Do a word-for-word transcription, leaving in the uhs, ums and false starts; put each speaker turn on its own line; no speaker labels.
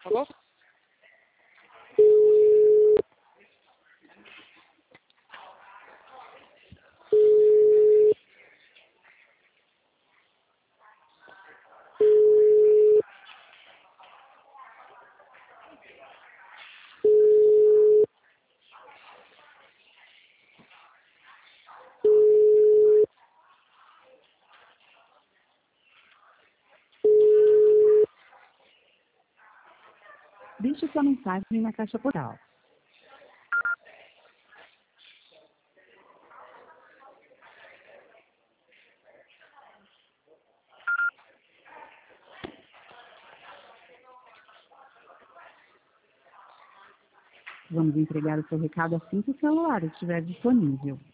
Alô?
Deixe sua mensagem na caixa postal. Vamos entregar o seu recado assim que o celular estiver disponível.